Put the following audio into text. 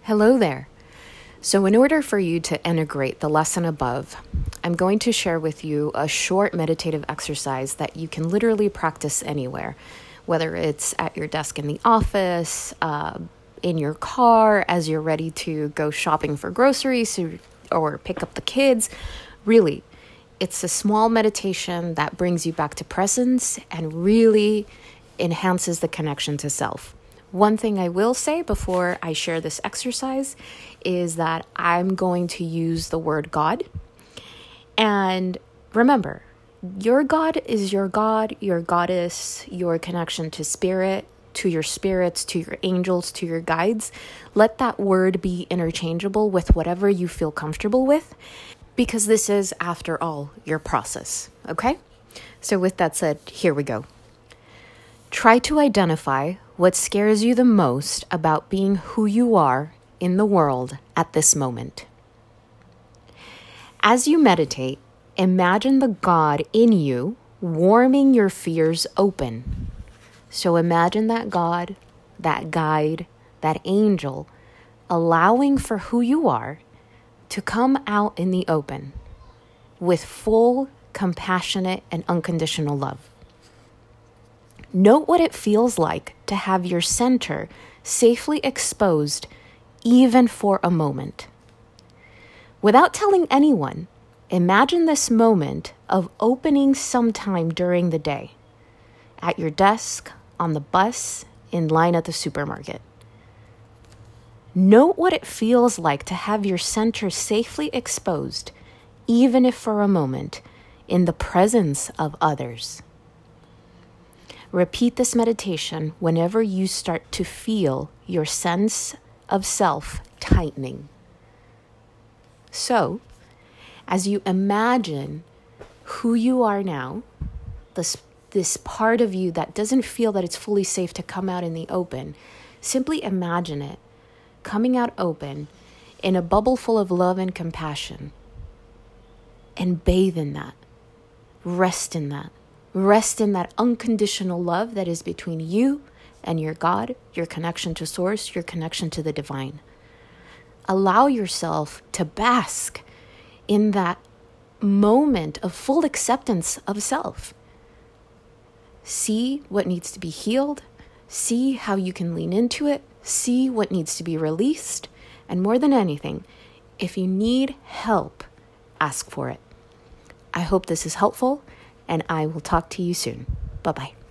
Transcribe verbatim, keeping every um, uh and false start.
Hello there. So in order for you to integrate the lesson above, I'm going to share with you a short meditative exercise that you can literally practice anywhere, whether it's at your desk in the office, uh, in your car, as you're ready to go shopping for groceries or, or pick up the kids. Really, it's a small meditation that brings you back to presence and really enhances the connection to self. One thing I will say before I share this exercise is that I'm going to use the word God. And remember, your God is your God, your goddess, your connection to spirit, to your spirits, to your angels, to your guides. Let that word be interchangeable with whatever you feel comfortable with, because this is, after all, your process, okay? So with that said, here we go. Try to identify what scares you the most about being who you are in the world at this moment. As you meditate, imagine the God in you warming your fears open. So imagine that God, that guide, that angel, allowing for who you are to come out in the open with full, compassionate, and unconditional love. Note what it feels like to have your center safely exposed, even for a moment. Without telling anyone, imagine this moment of opening sometime during the day, at your desk, on the bus, in line at the supermarket. Note what it feels like to have your center safely exposed, even if for a moment, in the presence of others. Repeat this meditation whenever you start to feel your sense of self tightening. So, as you imagine who you are now, this, this part of you that doesn't feel that it's fully safe to come out in the open, simply imagine it coming out open in a bubble full of love and compassion, and bathe in that. Rest in that. Rest in that unconditional love that is between you and your God, your connection to source, your connection to the divine. Allow yourself to bask in that moment of full acceptance of self. See what needs to be healed. See how you can lean into it. See what needs to be released. And more than anything, if you need help, ask for it. I hope this is helpful, and I will talk to you soon. Bye-bye.